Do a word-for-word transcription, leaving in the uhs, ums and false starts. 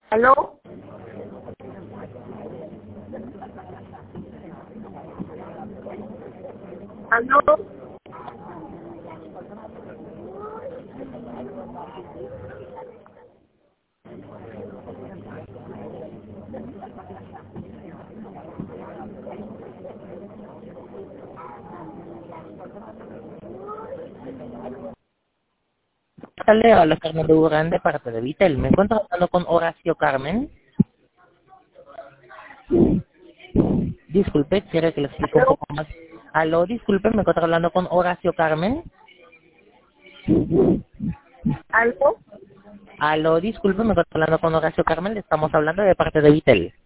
¿Aló? ¿Aló? Tarde, habla Carmen de Urán de parte de Vitel. Me encuentro hablando con Horacio Carmen. Disculpe, quiere que le explique un ¿Aló? poco más. Aló, disculpe, me encuentro hablando con Horacio Carmen. ¿Aló? Aló, disculpe, me encuentro hablando con Horacio Carmen. Le estamos hablando de parte de Vitel.